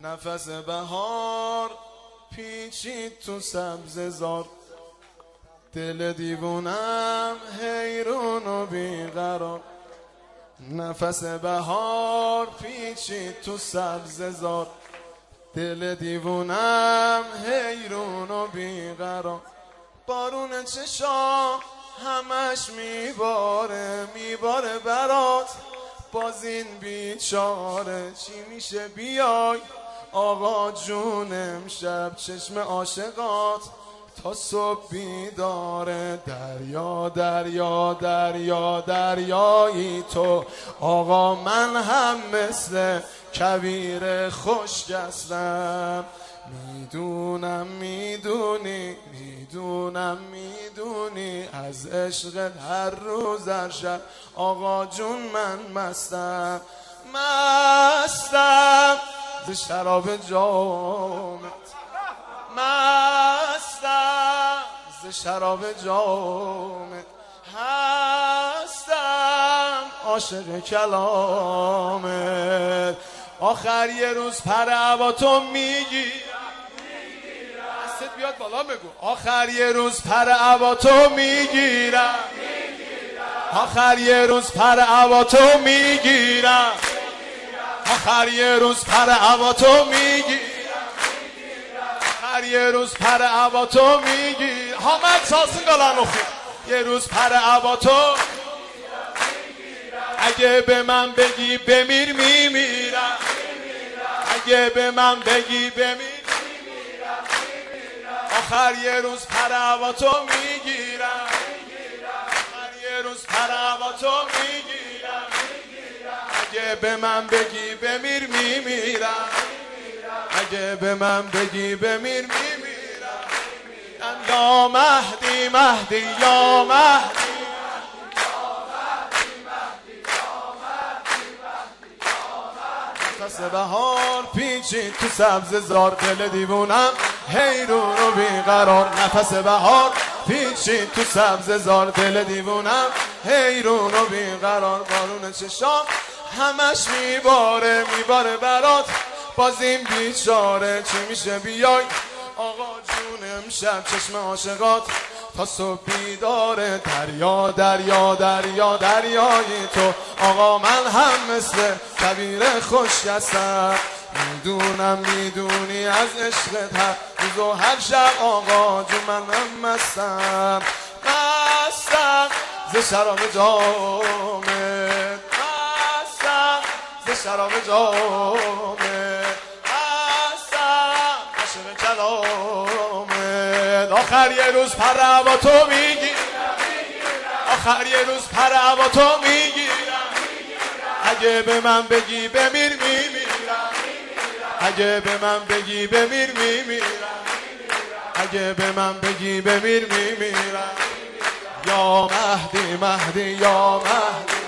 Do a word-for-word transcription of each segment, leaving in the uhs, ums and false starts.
نفس بهار پیچید تو سبززار، دل دیوونم حیرون و بیقرار. نفس بهار پیچید تو سبززار، دل دیوونم حیرون و بیقرار. بارون چشام همش میباره میباره برات، باز این بیچاره چی میشه؟ بیای آقا جون امشب چشم عاشقات تا صبح بیداره. دریا دریا دریا دریایی تو، آقا من هم مثل کویر خشک هستم. میدونم میدونی میدونم میدونی از عشقت هر روز هر شب آقا جون من مستم مستم ز شراب جامت، مستم ز شراب جامت، هستم عاشق کلامت. آخر یه روز پر هوا تو میگیرم، دستت بیاد بالا بگو. آخر یه روز پر هوا تو میگیرم، آخر یه روز پر هوا تو میگیرم، آخر یه روز پر هوا تو میگیرم، آخر یه روز پر هوا تو میگیرم. حامد سازن گلان اخی. یه روز پر هوا تو اگه به من بگی بمیر میمیرم، اگه به من بگی بمیر آخر یه روز پر هوا تو میگیرم، آخر یه روز پر هوا تو میگیرم، اگه به من بگی بمیر میمیرم، اگه به من بگی بمیر میمیرم. یا مهدی مهدی یا مهدی، نفس بهار پیچید تو سبززار، دل دیوونم حیرون و بیقرار. نفس بهار پیچید تو سبززار، دل دیوونم حیرون و بیقرار. بارون چشام همش میباره میباره برات، باز این بیچاره چی میشه؟ بیای آقا جون امشب چشم عاشقات تا صبح بیداره. دریا دریا دریا دریایی تو، آقا من هم مثل کویر خشک هستم. میدونم میدونی از عشقت هر روز و هر شب آقا جون من هم مستم مستم ز شراب جامت، مستم ز شراب جامت، مستم عاشق کلامت. آخر یه روز پر هوا تو میگیرم، آخر یه روز پر هوا تو میگیرم، اگه به من بگی بمیر میمیرم، اگه به من بگی بمیر میمیرم، اگه به من بگی بمیر میمیرم. یا مهدی مهدی یا مهدی،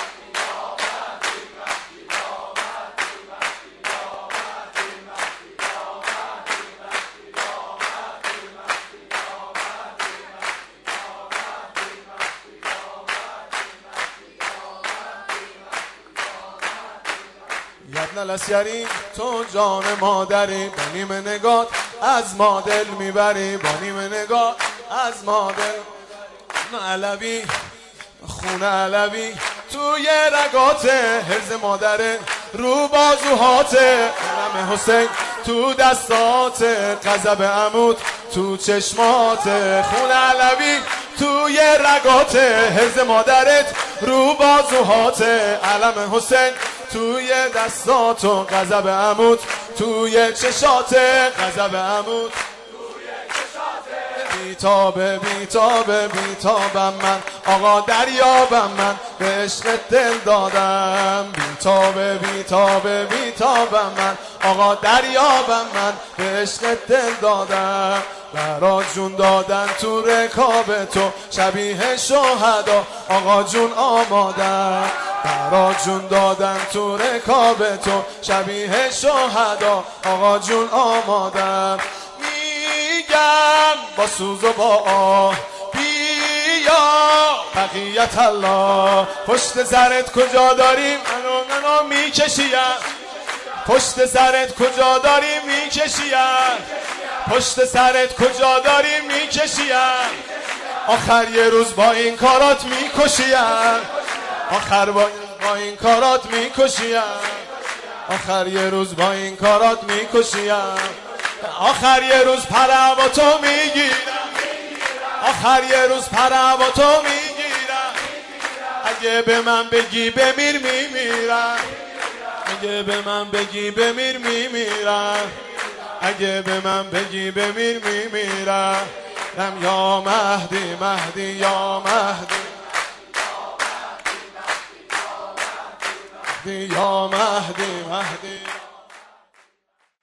یبن الاسیری تو جان مادری، با نیم نگات از ما دل میبری، با نیم نگات از ما دل. علوی خون علوی توی رگات، حرز مادره رو بازوهات، علم حسین تو دستات، غضب عمود تو چشمات. خون علوی توی رگات، حرز مادرت رو بازوهات، علم حسین توی دستات و غضب عمود توی چشات، غضب عمود بیتابه بیتابه بیتابم من، آقا دریابم من به عشق دل دادم. بیتابه بیتابه بیتابم من، آقا دریابم من به عشق دل دادم. برات جون دادن تو رکاب تو شبیه شهدا، آقا جون آمادم. برات جون دادن تو رکاب تو شبیه شهدا، آقا جون آمادم. میگم با سوز و با آه بیا بقیت الله، پشت سرت کجا داریم منو منو میکشیم، پشت سرت کجا داری میکشیم، پشت سرت کجا داری میکشیم، آخر یه روز با این کارات میکشیم، آخر با, با این کارات میکشیم، آخر یه روز با این کارات میکشیم، آخر یه روز پرم با تو میگیرم، آخر یه روز پرم با تو میگیرم، اگه به من بگی بمیر میمیرم، اگه به من بگی بمیر میمیرم، اگه به من بگی بمیر میمیرم. یا مهدی مهدی یا مهدی یا مهدی مهدی